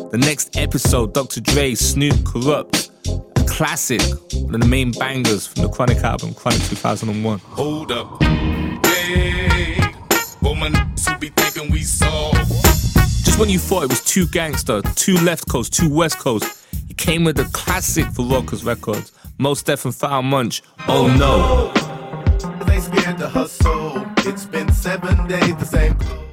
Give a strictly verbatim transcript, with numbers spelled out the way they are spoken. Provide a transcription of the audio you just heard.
The next episode, Doctor Dre, Snoop, Corrupt. A classic, one of the main bangers from the Chronic album, Chronic two thousand one. Hold up. Hey, woman, who be thinking we saw. Just when you thought it was too gangster, too left coast, too west coast, he came with a classic for Rockers Records. Mos Def and Foul Munch, Oh No. They scared to hustle. It's been seven days, the same clothes.